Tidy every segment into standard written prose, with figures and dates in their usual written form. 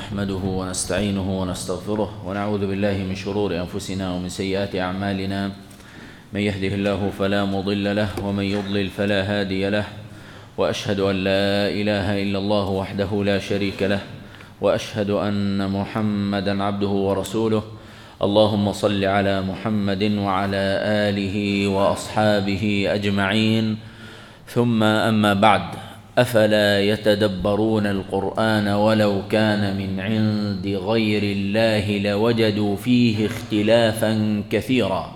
نحمده ونستعينه ونستغفره ونعوذ بالله من شرور أنفسنا ومن سيئات أعمالنا. من يهده الله فلا مضل له ومن يضلل فلا هادي له، وأشهد أن لا إله إلا الله وحده لا شريك له، وأشهد أن محمدًا عبده ورسوله. اللهم صل على محمد وعلى آله وأصحابه أجمعين. ثم أما بعد، أفلا يتدبرون القرآن ولو كان من عند غير الله لوجدوا فيه اختلافا كثيرا.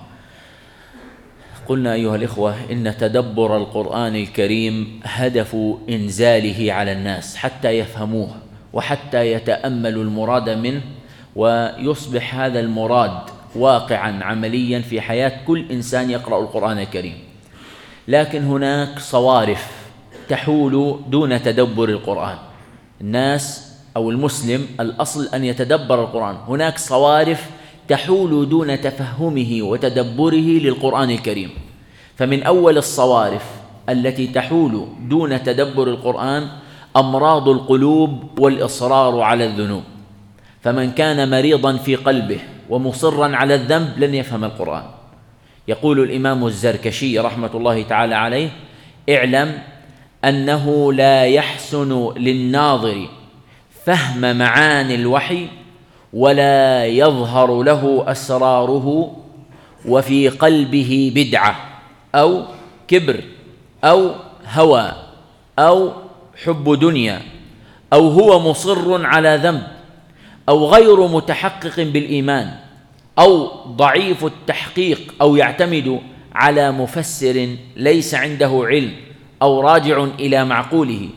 قلنا أيها الإخوة إن تدبر القرآن الكريم هدف إنزاله على الناس حتى يفهموه وحتى يتأملوا المراد منه، ويصبح هذا المراد واقعا عمليا في حياة كل إنسان يقرأ القرآن الكريم. لكن هناك صوارف تحول دون تدبر القرآن. الناس أو المسلم الأصل أن يتدبر القرآن، هناك صوارف تحول دون تفهمه وتدبره للقرآن الكريم. فمن أول الصوارف التي تحول دون تدبر القرآن أمراض القلوب والإصرار على الذنوب. فمن كان مريضا في قلبه ومصرا على الذنب لن يفهم القرآن. يقول الإمام الزركشي رحمة الله تعالى عليه: اعلم أنه لا يحسن للناظر فهم معاني الوحي ولا يظهر له أسراره، وفي قلبه بدعة أو كبر أو هوى أو حب دنيا، أو هو مصر على ذنب، أو غير متحقق بالإيمان، أو ضعيف التحقيق، أو يعتمد على مفسر ليس عنده علم، أو راجع إلى معقوله.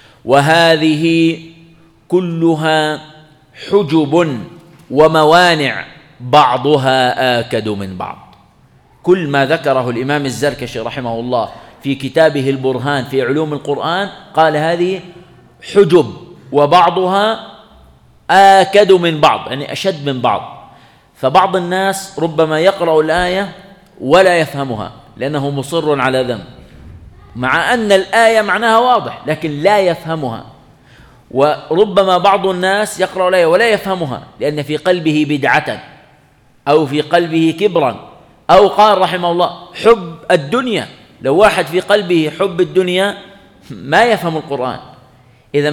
وهذه كلها حجب وموانع بعضها آكد من بعض. كل ما ذكره الإمام الزركشي رحمه الله في كتابه البرهان في علوم القرآن قال هذه حجب وبعضها آكد من بعض، يعني أشد من بعض. فبعض الناس ربما يقرأ الآية ولا يفهمها لأنه مصر على ذنب، مع أن الآية معناها واضح لكن لا يفهمها. وربما بعض الناس يقرأ الآية ولا يفهمها لأن في قلبه بدعة أو في قلبه كبرا، أو قال رحمه الله حب الدنيا. لو واحد في قلبه حب الدنيا ما يفهم القرآن. إذا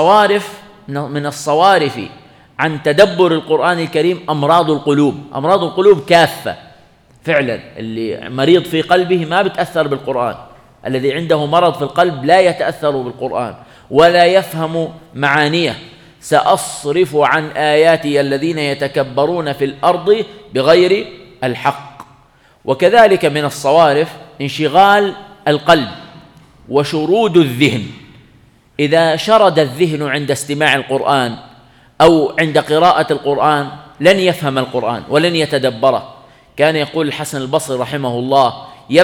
من الصوارف عن تدبر القرآن الكريم أمراض القلوب. أمراض القلوب كافة فعلا. اللي مريض في قلبه ما بتأثر بالقرآن، الذي عنده مرض في القلب لا يتأثر بالقرآن ولا يفهم معانيه. سأصرف عن آياتي الذين يتكبرون في الأرض بغير الحق. وكذلك من الصوارف انشغال القلب وشرود الذهن. إذا شرد الذهن عند استماع القرآن أو عند قراءة القرآن لن يفهم القرآن ولن يتدبره. كان يقول الحسن البصري رحمه الله: يا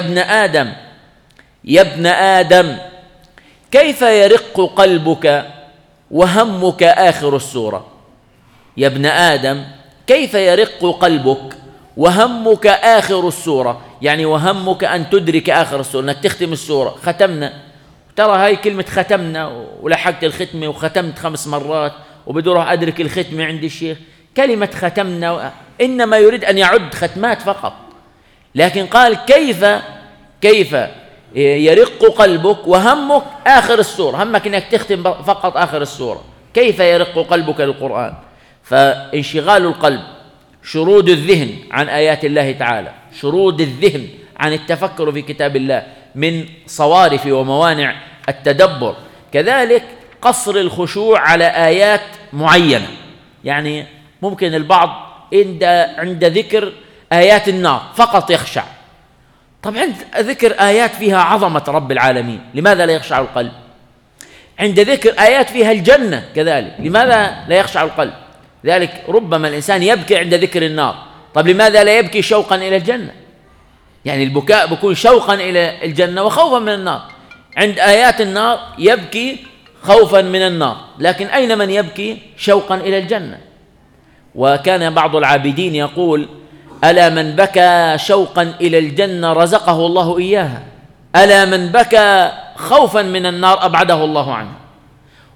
ابن آدم كيف يرق قلبك وهمك آخر السورة. يا ابن آدم كيف يرق قلبك وهمك آخر السورة، يعني وهمك أن تدرك آخر السورة، أنك تختم السورة. ختمنا، ترى هاي كلمة ختمنا ولحقت الختمة وختمت 5 مرات وبدي أروح أدرك الختمة عند الشيخ. كلمة ختمنا إنما يريد أن يعد ختمات فقط، لكن قال كيف يرق قلبك وهمك آخر السورة. همك أنك تختم فقط آخر السورة. كيف يرق قلبك للقرآن؟ فانشغال القلب، شرود الذهن عن آيات الله تعالى، شرود الذهن عن التفكر في كتاب الله من صوارف وموانع التدبر. كذلك قصر الخشوع على آيات معينة. يعني ممكن البعض عند ذكر آيات النار فقط يخشع. طب عند ذكر آيات فيها عظمة رب العالمين لماذا لا يخشع القلب؟ عند ذكر آيات فيها الجنة كذلك لماذا لا يخشع القلب؟ ذلك ربما الإنسان يبكي عند ذكر النار. طب لماذا لا يبكي شوقا إلى الجنة؟ يعني البكاء بيكون شوقا إلى الجنة وخوفا من النار. عند آيات النار يبكي خوفا من النار، لكن أين من يبكي شوقا إلى الجنة؟ وكان بعض العابدين يقول: ألا من بكى شوقا إلى الجنة رزقه الله إياها، ألا من بكى خوفا من النار أبعده الله عنه.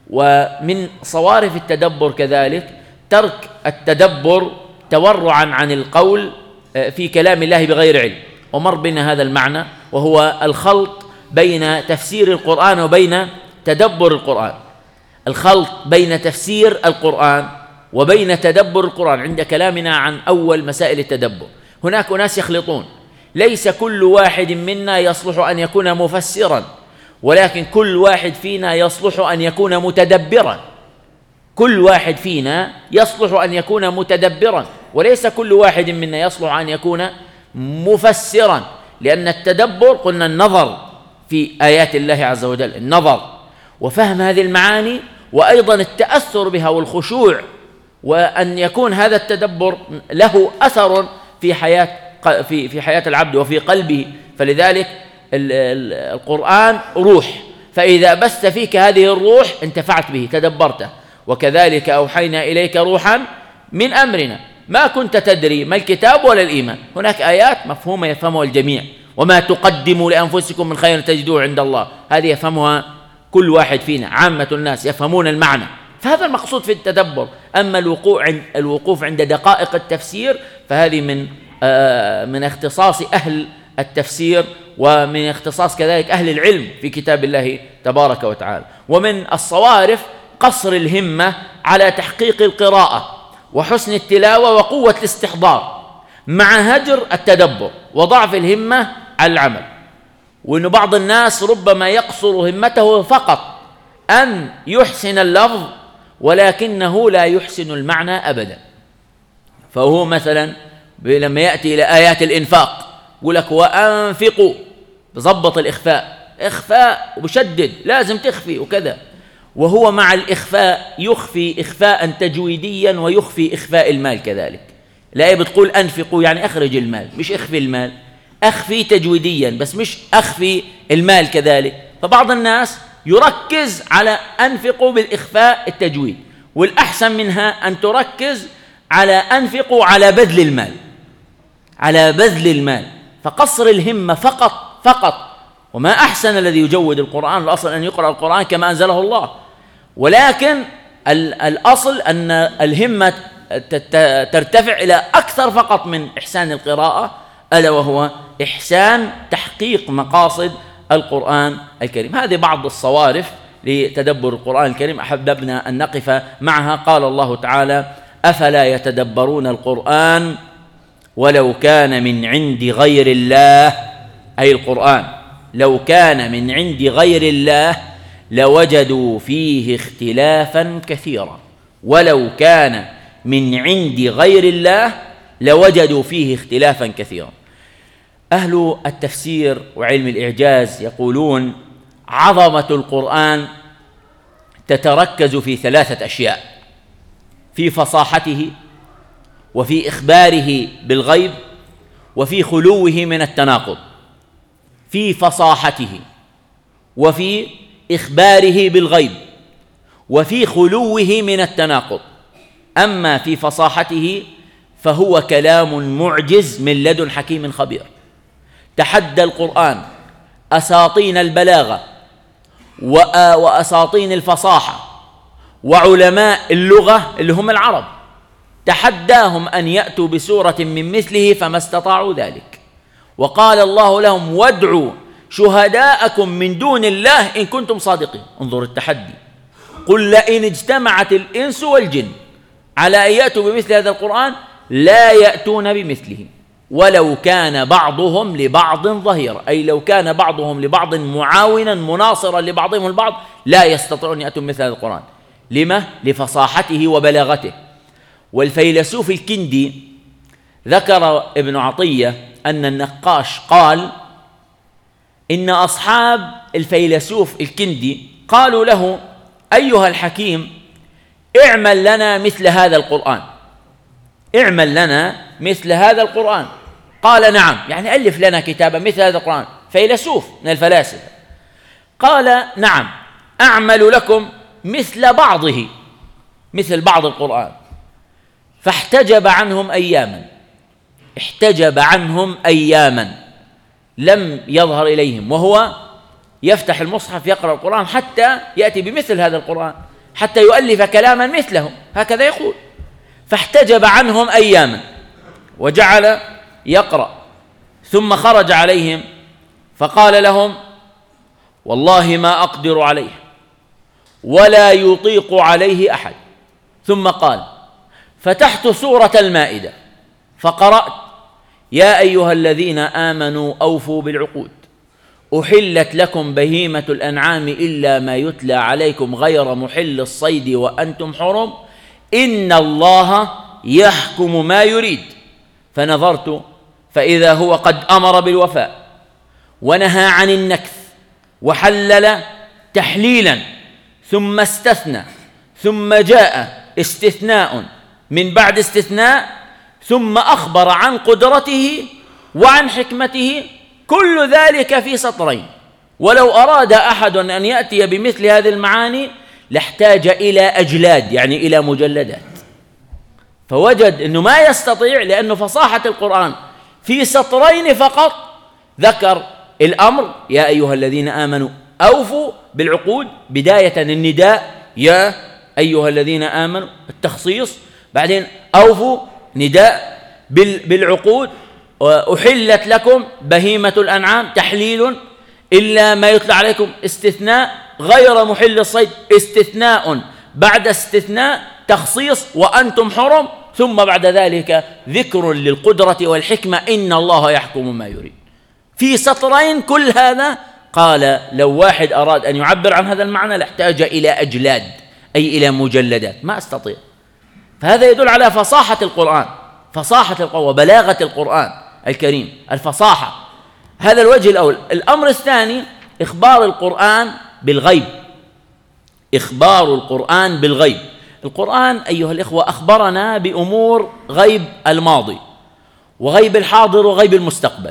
ومن صوارف التدبر كذلك ترك التدبر تورعا عن القول في كلام الله بغير علم، ومر بنا هذا المعنى، وهو الخلط بين تفسير القرآن وبين تدبر القرآن. الخلط بين تفسير القرآن وبين تدبر القرآن عند كلامنا عن أول مسائل التدبر. هناك ناس يخلطون، ليس كل واحد منا يصلح أن يكون مفسرا، ولكن كل واحد فينا يصلح أن يكون متدبرا. كل واحد فينا يصلح أن يكون متدبرا، وليس كل واحد منا يصلح أن يكون مفسرا، لأن التدبر قلنا النظر في آيات الله عز وجل، النظر وفهم هذه المعاني، وأيضا التأثر بها والخشوع، وأن يكون هذا التدبر له أثر في حياة العبد وفي قلبه. فلذلك القرآن روح، فإذا بث فيك هذه الروح انتفعت به، تدبرته. وكذلك أوحينا إليك روحا من أمرنا ما كنت تدري ما الكتاب ولا الإيمان. هناك آيات مفهومة يفهمها الجميع، وما تقدموا لأنفسكم من خير تجدوه عند الله، هذه يفهمها كل واحد فينا، عامة الناس يفهمون المعنى، فهذا المقصود في التدبر. أما الوقوف عند دقائق التفسير فهذه من اختصاص أهل التفسير، ومن اختصاص كذلك أهل العلم في كتاب الله تبارك وتعالى. ومن الصوارف قصر الهمة على تحقيق القراءة وحسن التلاوة وقوة الاستحضار، مع هجر التدبر وضعف الهمة على العمل. وأن بعض الناس ربما يقصر همته فقط أن يحسن اللفظ ولكنه لا يحسن المعنى أبدا. فهو مثلا لما يأتي إلى آيات الإنفاق يقول لك وأنفقوا، بضبط إخفاء وبشدد، لازم تخفي وكذا، وهو مع الإخفاء يخفي إخفاء تجويديا ويخفي إخفاء المال كذلك. الآية بتقول أنفقوا يعني أخرج المال، مش أخفي المال، أخفي تجويديا بس مش أخفي المال كذلك. فبعض الناس يركز على أنفقوا بالإخفاء التجويد، والأحسن منها أن تركز على أنفقوا على بذل المال، على بذل المال. فقصر الهمة فقط. وما أحسن الذي يجود القرآن، الأصل أن يقرأ القرآن كما أنزله الله، ولكن الأصل أن الهمة ترتفع إلى أكثر فقط من إحسان القراءة، ألا وهو إحسان تحقيق مقاصد القرآن الكريم. هذه بعض الصوارف لتدبر القرآن الكريم أحببنا أن نقف معها. قال الله تعالى: أفلا يتدبرون القرآن ولو كان من عند غير الله، أي القرآن لو كان من عند غير الله لوجدوا فيه اختلافا كثيرا. ولو كان من عند غير الله لوجدوا فيه اختلافا كثيرا. أهل التفسير وعلم الإعجاز يقولون عظمة القرآن تتركز في 3 أشياء: في فصاحته، وفي إخباره بالغيب، وفي خلوه من التناقض. في فصاحته، وفي إخباره بالغيب، وفي خلوه من التناقض. أما في فصاحته فهو كلام معجز من لدن حكيم خبير. تحدى القرآن أساطين البلاغة وأساطين الفصاحة وعلماء اللغة اللي هم العرب، تحداهم أن يأتوا بسورة من مثله فما استطاعوا ذلك. وقال الله لهم: وادعوا شهداءكم من دون الله إن كنتم صادقين. انظر التحدي: قل لئن اجتمعت الإنس والجن على أن يأتوا بمثل هذا القرآن لا يأتون بمثله ولو كان بعضهم لبعض ظهيرا، أي لو كان بعضهم لبعض معاونا مناصرا لبعضهم البعض لا يستطيعون أن يأتوا بمثل هذا القرآن. لما؟ لفصاحته وبلاغته. والفيلسوف الكندي ذكر ابن عطية أن النقاش قال إن أصحاب الفيلسوف الكندي قالوا له: أيها الحكيم اعمل لنا مثل هذا القرآن، اعمل لنا مثل هذا القرآن. قال: نعم، يعني ألف لنا كتابا مثل هذا القرآن. فيلسوف من الفلاسفة. قال: نعم، أعمل لكم مثل بعضه، مثل بعض القرآن. فاحتجب عنهم أياما، احتجب عنهم أياما لم يظهر إليهم، وهو يفتح المصحف يقرأ القرآن حتى يأتي بمثل هذا القرآن. حتى يؤلف كلاما مثله، هكذا يقول. فاحتجب عنهم أياما وجعل يقرأ، ثم خرج عليهم فقال لهم: والله ما أقدر عليه ولا يطيق عليه أحد. ثم قال: فتحت سورة المائدة فقرأت: يا أيها الذين آمنوا أوفوا بالعقود، أحلت لكم بهيمة الأنعام إلا ما يتلى عليكم غير محل الصيد وأنتم حرم، إن الله يحكم ما يريد. فنظرت فإذا هو قد أمر بالوفاء ونهى عن النكث وحلل تحليلا، ثم استثنى، ثم جاء استثناء من بعد استثناء، ثم أخبر عن قدرته وعن حكمته، كل ذلك في سطرين. ولو أراد أحد أن يأتي بمثل هذه المعاني لاحتاج إلى أجلاد، يعني إلى مجلدات. فوجد أنه ما يستطيع، لأنه فصاحة القرآن في سطرين فقط ذكر الأمر: يا أيها الذين آمنوا أوفوا بالعقود، بداية النداء يا أيها الذين آمنوا، التخصيص، بعدين أوفوا نداء بالعقود، أحلت لكم بهيمة الأنعام تحليل إلا ما يتلى عليكم، استثناء غير محل الصيد، استثناء بعد استثناء، تخصيص وأنتم حرم، ثم بعد ذلك ذكر للقدرة والحكمة: إن الله يحكم ما يريد. في سطرين كل هذا. قال: لو واحد أراد أن يعبر عن هذا المعنى لاحتاج إلى أجلاد، أي إلى مجلدات، ما أستطيع. فهذا يدل على فصاحة القرآن، فصاحة القرآن وبلاغة القرآن الكريم، الفصاحة. هذا الوجه الأول. الأمر الثاني: إخبار القرآن بالغيب. إخبار القرآن بالغيب. القرآن أيها الإخوة أخبرنا بأمور غيب الماضي وغيب الحاضر وغيب المستقبل.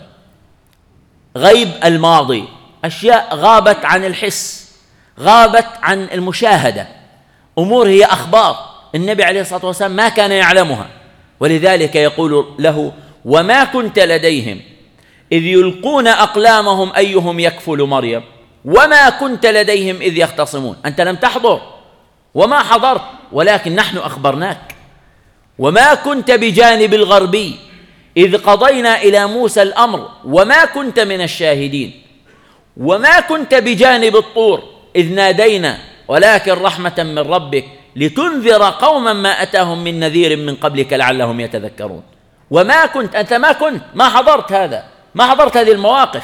غيب الماضي أشياء غابت عن الحس، غابت عن المشاهدة، أمور هي أخبار النبي عليه الصلاة والسلام ما كان يعلمها، ولذلك يقول له: وما كنت لديهم إذ يلقون أقلامهم أيهم يكفل مريم وما كنت لديهم إذ يختصمون. أنت لم تحضر وما حضرت، ولكن نحن أخبرناك. وما كنت بجانب الغربي إذ قضينا إلى موسى الأمر وما كنت من الشاهدين وما كنت بجانب الطور إذ نادينا ولكن رحمة من ربك لتنذر قوما ما أتاهم من نذير من قبلك لعلهم يتذكرون. وما كنت، أنت ما حضرت هذا، ما حضرت هذه المواقف.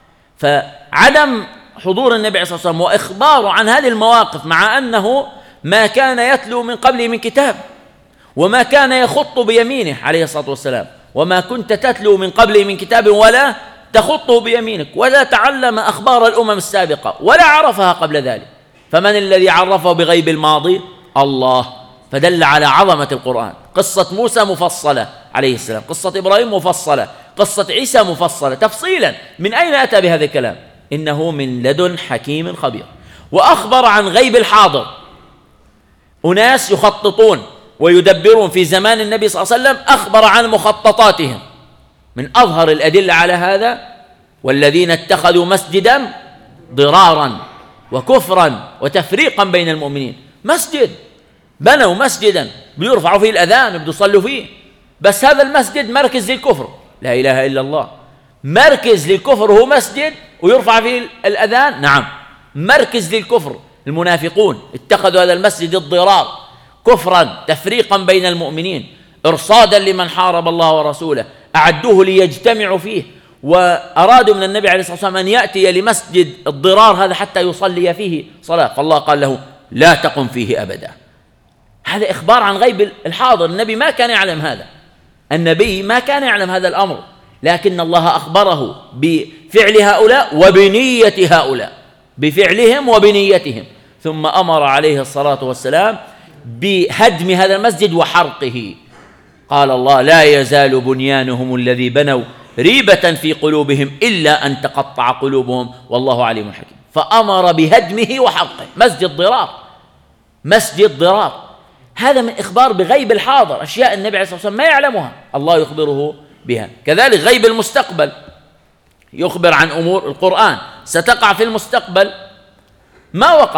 فعدم حضور النبي عليه الصلاة والسلام وإخباره عن هذه المواقف، مع أنه ما كان يتلو من قبله من كتاب وما كان يخط بيمينه عليه الصلاة والسلام، وما كنت تتلو من قبله من كتاب ولا تخطه بيمينك، ولا تعلم أخبار الأمم السابقة ولا عرفها قبل ذلك. فمن الذي عرفه بغيب الماضي؟ الله. فدل على عظمة القرآن. قصة موسى مفصلة عليه السلام، قصة إبراهيم مفصلة، قصة عيسى مفصلة تفصيلا. من أين أتى بهذا الكلام؟ إنه من لدن حكيم خبير. وأخبر عن غيب الحاضر، أناس يخططون ويدبرون في زمان النبي صلى الله عليه وسلم، أخبر عن مخططاتهم. من أظهر الأدلة على هذا: والذين اتخذوا مسجدا ضرارا وكفرا وتفريقا بين المؤمنين. مسجد، بنوا مسجدا بيرفعوا فيه الأذان بده يصلوا فيه، بس هذا المسجد مركز للكفر، لا إله إلا الله. مركز للكفر هو مسجد ويرفع فيه الأذان، نعم، مركز للكفر. المنافقون اتخذوا هذا المسجد الضرار، كفرا، تفريقا بين المؤمنين، إرصادا لمن حارب الله ورسوله، أعدوه ليجتمعوا فيه، وأرادوا من النبي عليه الصلاة والسلام أن يأتي لمسجد الضرار هذا حتى يصلي فيه صلاة، فالله قال له: لا تقم فيه أبدا. هذا إخبار عن غيب الحاضر. النبي ما كان يعلم هذا، النبي ما كان يعلم هذا الأمر، لكن الله أخبره بفعل هؤلاء وبنية هؤلاء، بفعلهم وبنيتهم. ثم أمر عليه الصلاة والسلام بهدم هذا المسجد وحرقه. قال الله: لا يزال بنيانهم الذي بنوا ريبة في قلوبهم إلا أن تقطع قلوبهم والله عليم حكيم. فأمر بهدمه وحرقه. مسجد ضرار، مسجد ضرار. هذا من إخبار بغيب الحاضر، أشياء النبي عليه الصلاة والسلام ما يعلمها، الله يخبره بها. كذلك غيب المستقبل، يخبر عن أمور القرآن ستقع في المستقبل ما وقعت،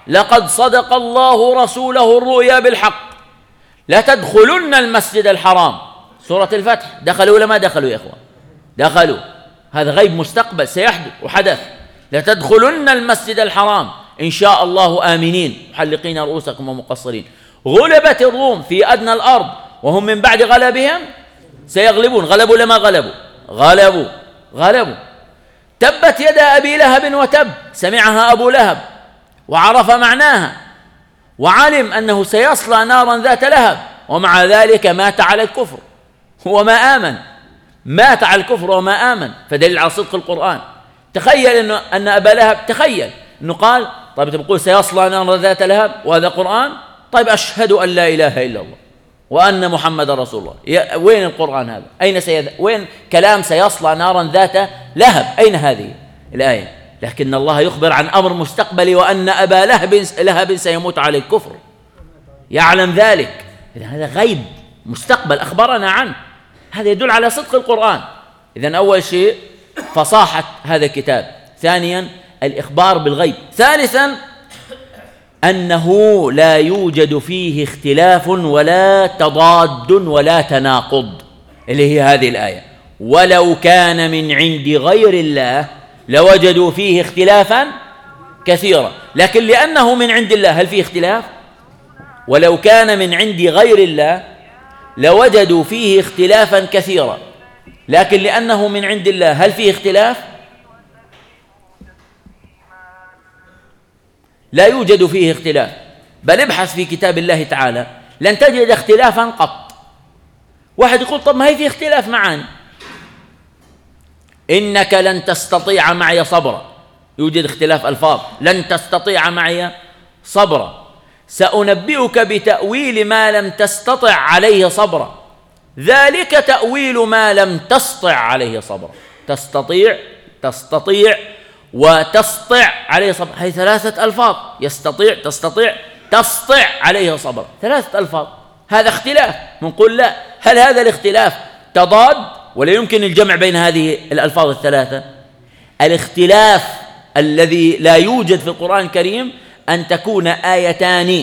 لقد صدق الله رسوله الرؤيا بالحق لتدخلن المسجد الحرام. سورة الفتح. دخلوا ولا ما دخلوا يا إخوان؟ دخلوا. هذا غيب مستقبل سيحدث وحدث. لتدخلن المسجد الحرام إن شاء الله آمنين محلقين رؤوسكم ومقصرين. غلبت الروم في أدنى الأرض وهم من بعد غلبهم سيغلبون. غلبوا لما غلبوا؟ غلبوا. تبت يدا أبي لهب وتب. سمعها أبو لهب وعرف معناها وعلم أنه سيصلى نارا ذات لهب، ومع ذلك مات على الكفر وما آمن. مات على الكفر وما آمن، فدليل على صدق القرآن. تخيل أن أبا لهب، تخيل أنه قال طيب تقول سيصلى نارا ذات لهب وهذا قرآن؟ طيب أشهد أن لا إله إلا الله وأن محمد رسول الله. وين القرآن هذا؟ أين وين كلام سيصلى نارا ذات لهب؟ أين هذه الآية؟ لكن الله يخبر عن أمر مستقبلي وأن أبا لهب سيموت على الكفر، يعلم ذلك. إذن هذا غيب مستقبل أخبرنا عنه. هذا يدل على صدق القرآن. إذن أول شيء فصاحة هذا الكتاب، ثانيا الإخبار بالغيب، ثالثا أنه لا يوجد فيه اختلاف ولا تضاد ولا تناقض، اللي هي هذه الآية: ولو كان من عند غير الله لوجدوا فيه اختلافا كثيرا. لكن لأنه من عند الله هل فيه اختلاف؟ ولو كان من عند غير الله لوجدوا فيه اختلافا كثيرا، لكن لأنه من عند الله هل فيه اختلاف؟ لا يوجد فيه اختلاف. بل ابحث في كتاب الله تعالى لن تجد اختلافا قط. واحد يقول طب ما هي في اختلاف معاني. إنك لن تستطيع معي صبرا، يوجد اختلاف ألفاظ. لن تستطيع معي صبرا. سأنبئك بتأويل ما لم تستطع عليه صبرا. ذلك تأويل ما لم تستطع عليه صبرا. تستطيع وتسطع عليه صبر، هي ثلاثة ألفاظ. يستطيع، تستطيع، تسطع عليه صبر، ثلاثة ألفاظ. هذا اختلاف. نقول لا، هل هذا الاختلاف تضاد ولا يمكن الجمع بين هذه الألفاظ الثلاثة؟ الاختلاف الذي لا يوجد في القرآن الكريم أن تكون آيتان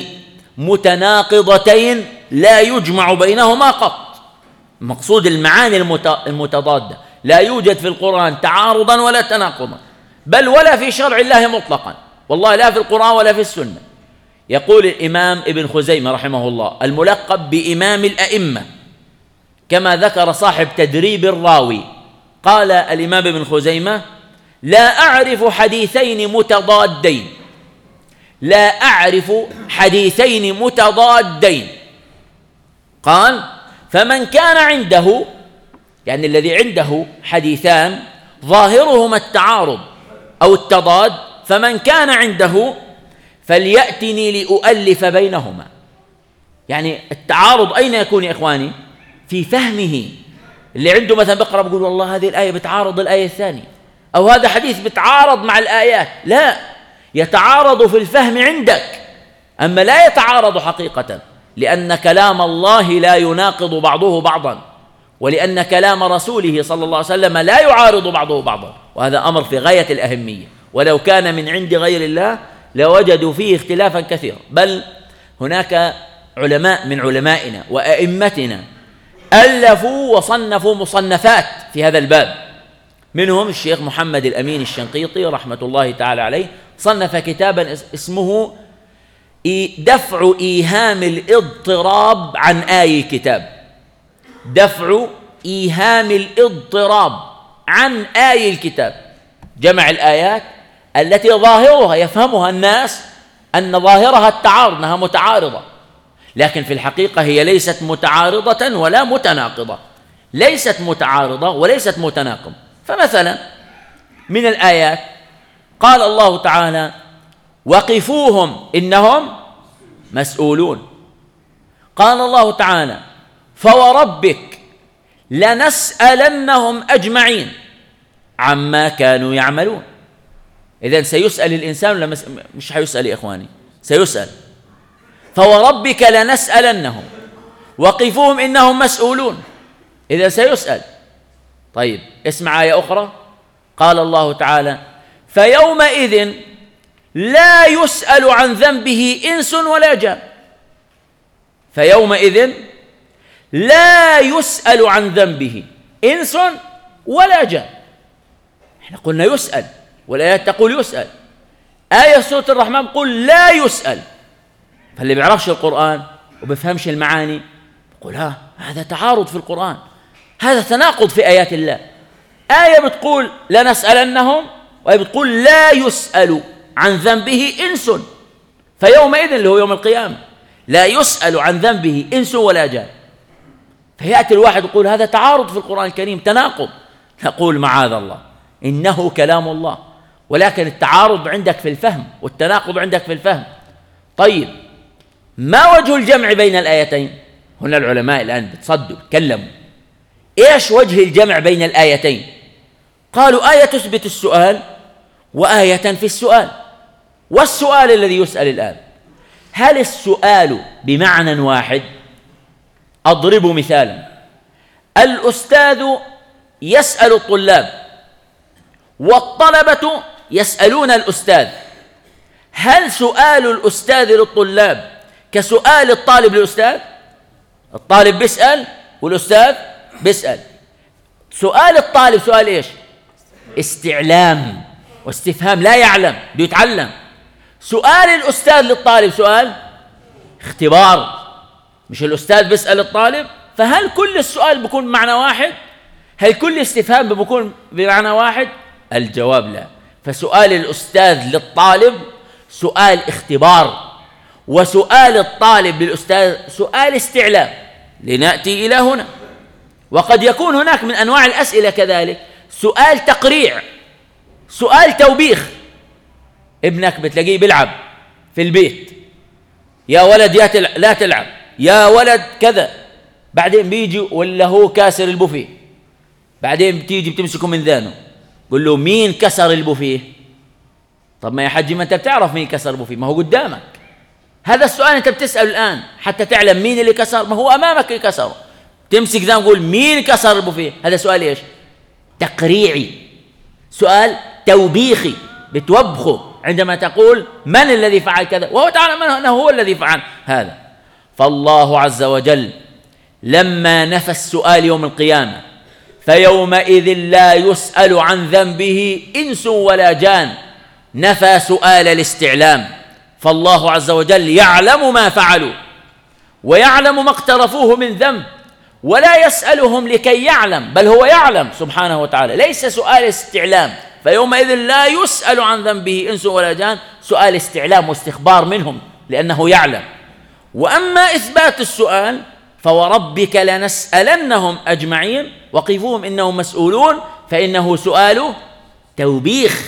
متناقضتين لا يجمع بينهما قط. مقصود المعاني المتضادة. لا يوجد في القرآن تعارضا ولا تناقضا، بل ولا في شرع الله مطلقا، والله لا في القرآن ولا في السنة. يقول الإمام ابن خزيمة رحمه الله الملقب بإمام الأئمة، كما ذكر صاحب تدريب الراوي، قال الإمام ابن خزيمة: لا أعرف حديثين متضادين، لا أعرف حديثين متضادين. قال: فمن كان عنده، يعني الذي عنده حديثان ظاهرهما التعارض أو التضاد، فمن كان عنده فليأتني لأؤلف بينهما. يعني التعارض أين يكون يا إخواني؟ في فهمه. اللي عنده مثلا بقرأ بيقول والله هذه الآية بتعارض الآية الثانية، أو هذا حديث بتعارض مع الآيات. لا، يتعارض في الفهم عندك، أما لا يتعارض حقيقة، لأن كلام الله لا يناقض بعضه بعضا، ولأن كلام رسوله صلى الله عليه وسلم لا يعارض بعضه بعضا، وهذا أمر في غاية الأهمية. ولو كان من عند غير الله لوجدوا فيه اختلافا كثيرا. بل هناك علماء من علمائنا وأئمتنا ألفوا وصنفوا مصنفات في هذا الباب. منهم الشيخ محمد الأمين الشنقيطي رحمة الله تعالى عليه، صنف كتابا اسمه دفع إيهام الاضطراب عن آي الكتاب. دفع إيهام الاضطراب عن آي الكتاب. جمع الآيات التي ظاهرها يفهمها الناس أن ظاهرها التعارض، أنها متعارضة، لكن في الحقيقة هي ليست متعارضة ولا متناقضة، ليست متعارضة وليست متناقضة. فمثلا من الآيات قال الله تعالى: وقفوهم إنهم مسؤولون. قال الله تعالى: فوربك لنسألنهم أجمعين عما كانوا يعملون. إذن سيسأل الإنسان ولا مش هيسأل يا إخواني؟ سيسأل. فوربك لنسألنهم، وقفوهم إنهم مسؤولون، إذن سيسأل. طيب اسمع آية أخرى، قال الله تعالى: فيومئذ لا يسأل عن ذنبه إنس ولا جان. فيومئذ لا يسأل عن ذنبه إنس ولا جان. احنا قلنا يسأل، والآيات تقول يسأل. آية سورة الرحمن قل لا يسأل. فاللي بيعرفش القرآن وبيفهمش المعاني يقول هذا تعارض في القرآن، هذا تناقض في آيات الله. آية بتقول لنسألنهم، وآية بتقول لا يسأل عن ذنبه إنس. فيومئذ اللي هو يوم القيامة لا يسأل عن ذنبه إنس ولا جان. فيأتي الواحد يقول هذا تعارض في القرآن الكريم، تناقض. نقول معاذ الله، إنه كلام الله، ولكن التعارض عندك في الفهم والتناقض عندك في الفهم. طيب ما وجه الجمع بين الآيتين؟ هنا العلماء الآن بتصدوا تكلموا إيش وجه الجمع بين الآيتين؟ قالوا آية تثبت السؤال وآية في السؤال. والسؤال الذي يسأل الآن هل السؤال بمعنى واحد؟ أضرب مثالا. الأستاذ يسأل الطلاب والطلبة يسألون الأستاذ، هل سؤال الأستاذ للطلاب كسؤال الطالب للأستاذ؟ الطالب بيسأل والأستاذ بيسأل. سؤال الطالب سؤال إيش؟ استعلام واستفهام، لا يعلم بده يتعلم. سؤال الأستاذ للطالب سؤال اختبار، مش الأستاذ بيسأل الطالب. فهل كل السؤال بيكون بمعنى واحد؟ هل كل استفهام بيكون بمعنى واحد؟ الجواب لا. فسؤال الأستاذ للطالب سؤال اختبار، وسؤال الطالب للأستاذ سؤال استعلام. لنأتي إلى هنا. وقد يكون هناك من أنواع الأسئلة كذلك سؤال تقريع، سؤال توبيخ. ابنك بتلاقيه بيلعب في البيت، يا ولد لا تلعب، يا ولد كذا. بعدين بيجي ولا هو كاسر البوفيه، بعدين بتيجي بتمسكه من ذانه، قل له مين كسر البوفيه؟ طب ما يا حجي ما انت بتعرف مين كسر البوفيه، ما هو قدامك. هذا السؤال انت بتسأل الآن حتى تعلم مين اللي كسر، ما هو أمامك اللي كسره. تمسك ذا تقول مين كسر البوفيه؟ هذا سؤال ايش؟ تقريعي، سؤال توبيخي، بتوبخه عندما تقول من الذي فعل كذا، وهو تعلم أنه هو الذي فعل هذا. فالله عز وجل لما نفى السؤال يوم القيامة فيومئذ لا يسأل عن ذنبه إنس ولا جان، نفى سؤال الاستعلام. فالله عز وجل يعلم ما فعلوا ويعلم ما اقترفوه من ذنب، ولا يسألهم لكي يعلم، بل هو يعلم سبحانه وتعالى. ليس سؤال استعلام. فيومئذ لا يسأل عن ذنبه إنس ولا جان، سؤال استعلام واستخبار منهم لأنه يعلم. وأما إثبات السؤال فوربك لنسألنهم أجمعين وقفوهم إنهم مسؤولون، فإنه سؤال توبيخ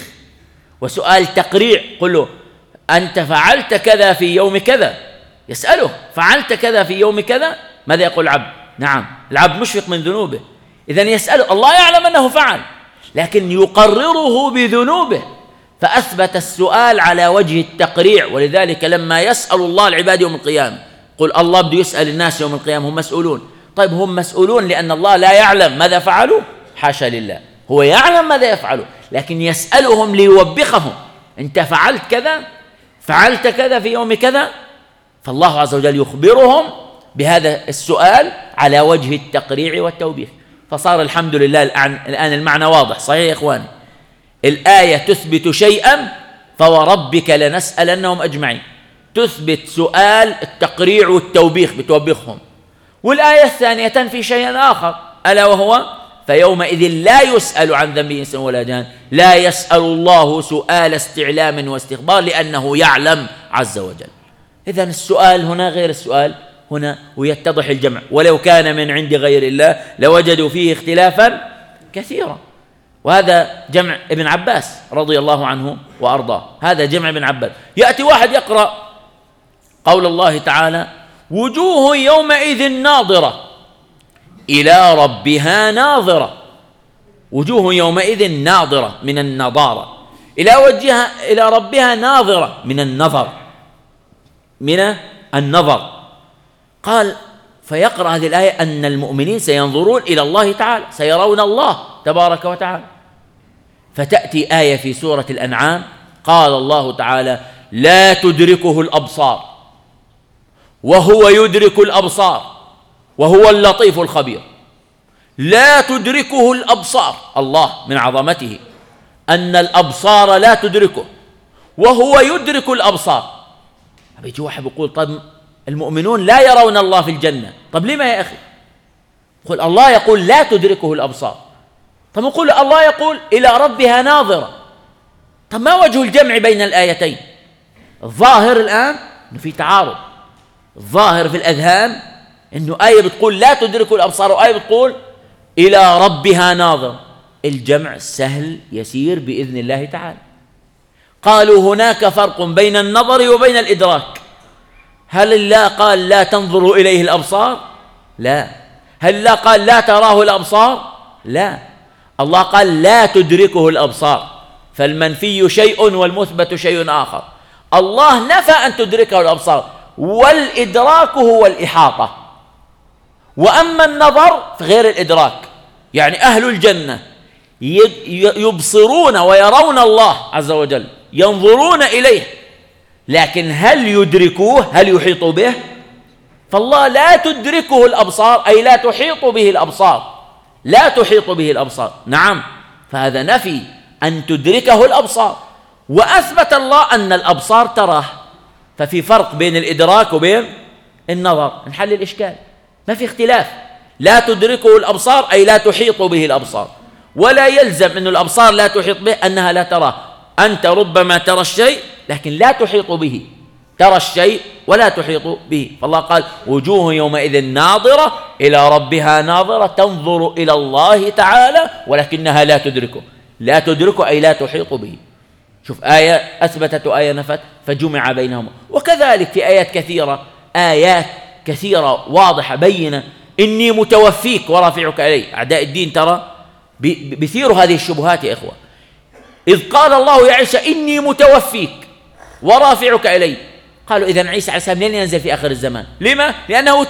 وسؤال تقريع. قل له أنت فعلت كذا في يوم كذا، يسأله فعلت كذا في يوم كذا، ماذا يقول العبد؟ نعم، العبد مشفق من ذنوبه، إذن يسأله. الله يعلم أنه فعل لكن يقرره بذنوبه، فأثبت السؤال على وجه التقريع. ولذلك لما يسأل الله العباد يوم القيامة، قل الله بده يسأل الناس يوم القيامة هم مسؤولون. طيب هم مسؤولون لأن الله لا يعلم ماذا فعلوا؟ حاشا لله، هو يعلم ماذا يفعلوا، لكن يسألهم ليوبخهم. أنت فعلت كذا، فعلت كذا في يوم كذا. فالله عز وجل يخبرهم بهذا السؤال على وجه التقريع والتوبيخ. فصار الحمد لله الآن المعنى واضح. صحيح يا إخواني؟ الآية تثبت شيئا فوربك لنسألنهم أجمعين، تثبت سؤال التقريع والتوبيخ بتوبخهم. والآية الثانية تنفي شيئا آخر، ألا وهو فيومئذ لا يسأل عن ذنبه إنس ولا جان، لا يسأل الله سؤال استعلام واستخبار لأنه يعلم عز وجل. إذن السؤال هنا غير السؤال هنا، ويتضح الجمع. ولو كان من عند غير الله لوجدوا فيه اختلافا كثيرا. وهذا جمع ابن عباس رضي الله عنه وأرضاه، هذا جمع ابن عباس. يأتي واحد يقرأ قول الله تعالى وجوه يومئذ ناظرة إلى ربها ناظرة. وجوه يومئذ ناظرة من النضارة، إلى ربها ناظرة من النظر، من النظر. قال فيقرأ هذه الآية أن المؤمنين سينظرون إلى الله تعالى، سيرون الله تبارك وتعالى. فتأتي آية في سورة الأنعام قال الله تعالى: لا تدركه الأبصار وهو يدرك الأبصار وهو اللطيف الخبير. لا تدركه الأبصار، الله من عظمته أن الأبصار لا تدركه وهو يدرك الأبصار. بيجي واحد بيقول: طب المؤمنون لا يرون الله في الجنة. طب لما يا أخي؟ قل الله يقول لا تدركه الأبصار. طب نقول الله يقول إلى ربها ناظرة. طب ما وجه الجمع بين الآيتين؟ الظاهر الآن أنه في تعارض. الظاهر في الأذهان أنه آية بتقول لا تدركه الأبصار وآية بتقول إلى ربها ناظر. الجمع سهل يسير بإذن الله تعالى. قالوا هناك فرق بين النظر وبين الإدراك. هل الله قال لا تنظر إليه الأبصار؟ لا. هل الله قال لا تراه الأبصار؟ لا. الله قال لا تدركه الأبصار، فالمنفي شيء والمثبت شيء آخر. الله نفى أن تدركه الأبصار، والإدراك هو الإحاطة. وأما النظر فغير الإدراك، يعني أهل الجنة يبصرون ويرون الله عز وجل، ينظرون إليه، لكن هل يدركوه؟ هل يحيطوا به؟ فالله لا تدركه الأبصار، أي لا تحيط به الأبصار، لا تحيط به الأبصار. نعم، فهذا نفي أن تدركه الأبصار. وأثبت الله أن الأبصار تراه، ففي فرق بين الإدراك وبين النظر. نحل الإشكال، ما في اختلاف. لا تدركه الأبصار أي لا تحيط به الأبصار، ولا يلزم أن الأبصار لا تحيط به أنها لا تراه. أنت ربما ترى الشيء لكن لا تحيط به، ترى الشيء ولا تحيط به. فالله قال: وجوه يومئذ ناظرة إلى ربها ناظرة تنظر إلى الله تعالى ولكنها لا تدركه. لا تدركه أي لا تحيط به. شوف، آية أثبتت وآية نفت، فجمع بينهما. وكذلك في آيات كثيرة واضحة بينة: إني متوفيك ورافعك إلي. أعداء الدين ترى بيثيروا هذه الشبهات يا إخوة. إذ قال الله يا عيسى إني متوفيك ورافعك إلي، قالوا إذن عيسى عليه السلام لن ينزل في آخر الزمان. لما؟ لأنه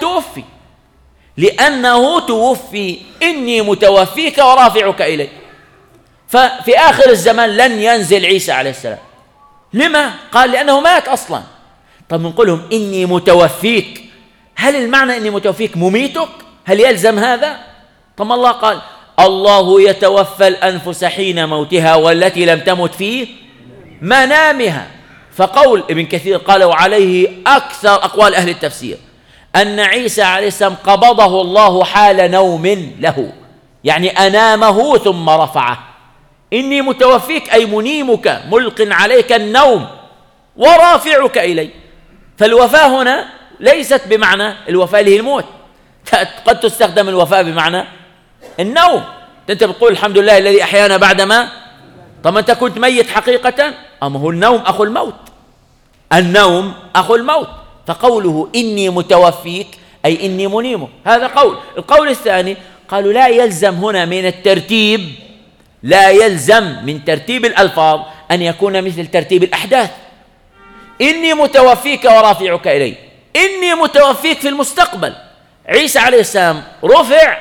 توفي. إني متوفيك ورافعك إلي، ففي آخر الزمان لن ينزل عيسى عليه السلام. لما؟ قال لأنه مات أصلا. طب نقول لهم إني متوفيك، هل المعنى إني متوفيك مميتك؟ هل يلزم هذا؟ طب الله قال: الله يتوفى الأنفس حين موتها والتي لم تمت في منامها. فقول ابن كثير قال وعليه أكثر أقوال أهل التفسير أن عيسى عليه السلام قبضه الله حال نوم له، يعني أنامه ثم رفعه. إني متوفيك أي منيمك ملق عليك النوم ورافعك إلي. فالوفاة هنا ليست بمعنى الوفاة اللي هي الموت، قد تستخدم الوفاة بمعنى النوم. أنت بتقول الحمد لله الذي أحيانا بعدما، طب أنت كنت ميت حقيقة. أما هو النوم أخو الموت، النوم أخو الموت. فقوله إني متوفيك أي إني منيمك، هذا قول. القول الثاني قالوا لا يلزم هنا من الترتيب، لا يلزم من ترتيب الألفاظ أن يكون مثل ترتيب الأحداث. إني متوفيك ورافعك إلي، إني متوفيك في المستقبل. عيسى عليه السلام رفع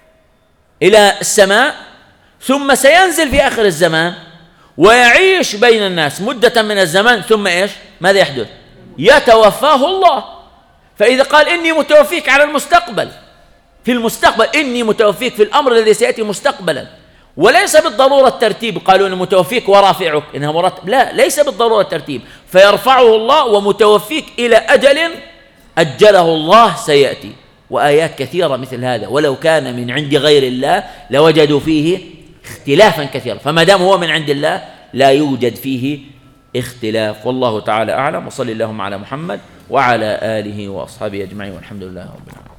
إلى السماء ثم سينزل في آخر الزمان ويعيش بين الناس مدة من الزمان، ثم إيش؟ ماذا يحدث؟ يتوفاه الله. فإذا قال إني متوفيك على المستقبل، في المستقبل، إني متوفيك في الأمر الذي سيأتي مستقبلا، وليس بالضرورة الترتيب. قالوا إن متوفيك ورافعك إنها مرتب، لا، ليس بالضرورة الترتيب. فيرفعه الله ومتوفيك إلى أجل أجله الله سيأتي. وآيات كثيرة مثل هذا، ولو كان من عند غير الله لوجدوا فيه اختلافا كثيرا. فما دام هو من عند الله لا يوجد فيه اختلاف. والله تعالى أعلم. وصلى اللهم على محمد وعلى آله وأصحابه أجمعين، والحمد لله رب العالمين.